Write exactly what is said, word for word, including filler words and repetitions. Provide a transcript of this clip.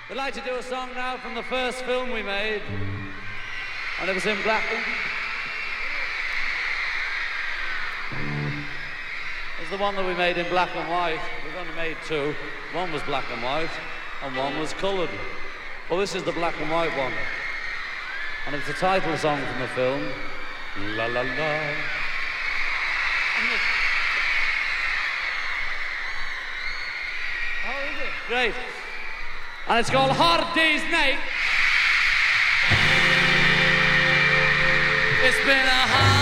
We'd like to do a song now from the first film we made, and it was in black. It was the one that we made in black and white. We've only made two. One was black and white, and one was coloured. Well, this is the black and white one, and it's the title song from the film. La la la. How is it? Great. And it's called Hard Day's Night. It's been a hard